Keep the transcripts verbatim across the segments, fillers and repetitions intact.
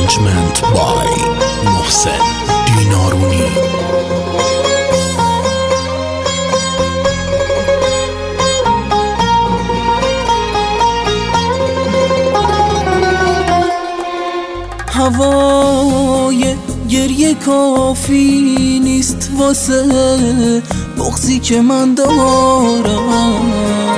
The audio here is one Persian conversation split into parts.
Arrangement by محسن دینارونی. هوای گریه کافی نیست واسه بغضی که من دارم.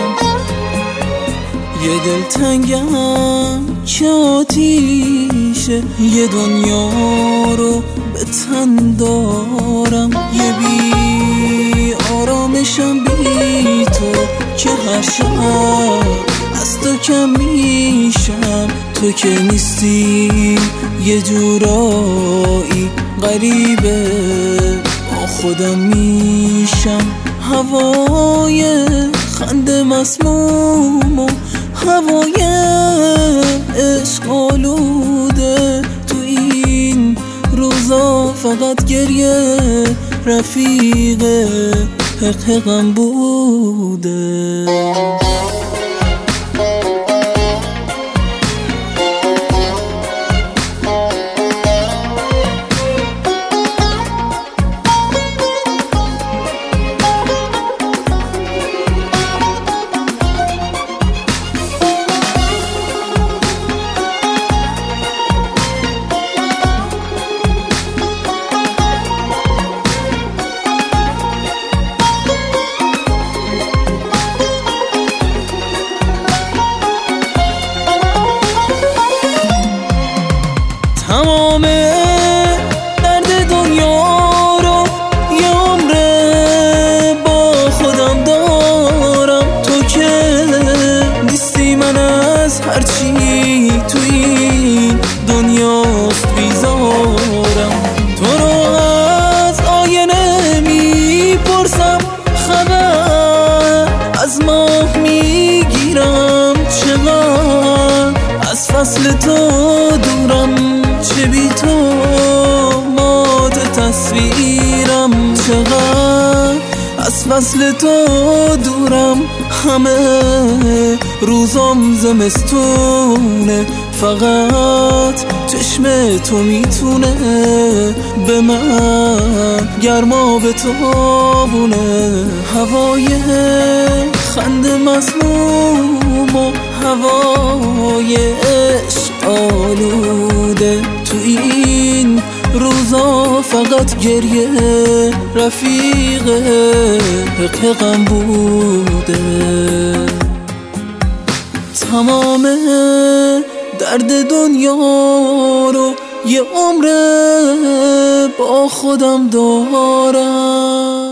یه دل تنگم که آتیشه یه دنیا رو به تن دارم. یه بی آرامشم بی تو که هر شب از تو کم میشم. تو که نیستی یه جورایی غریبه با خودم میشم. هوای خنده مسموم و هوای عشق آلوده. تو این روزا فقط گریه رفیق حق حقم بوده. تمام درد دنیا رو یه عمره با خودم دارم. تو که نیستی من از هرچی تو این دنیاست بیزارم. تو رو از آینه میپرسم خبر از ماه میگیرم. چقدر از فصل تو دورم، چه بی تو مات تصویرم. چقدر از فصل تو دورم، همه روزام زمستونه. فقط چشم تو میتونه به من گرما به تابونه. هوای خنده مسموم و هوای عشق آلوده. تو این روزا فقط گریه رفیق حق حقم بوده. تمام درد دنیا رو یه عمره با خودم دارم.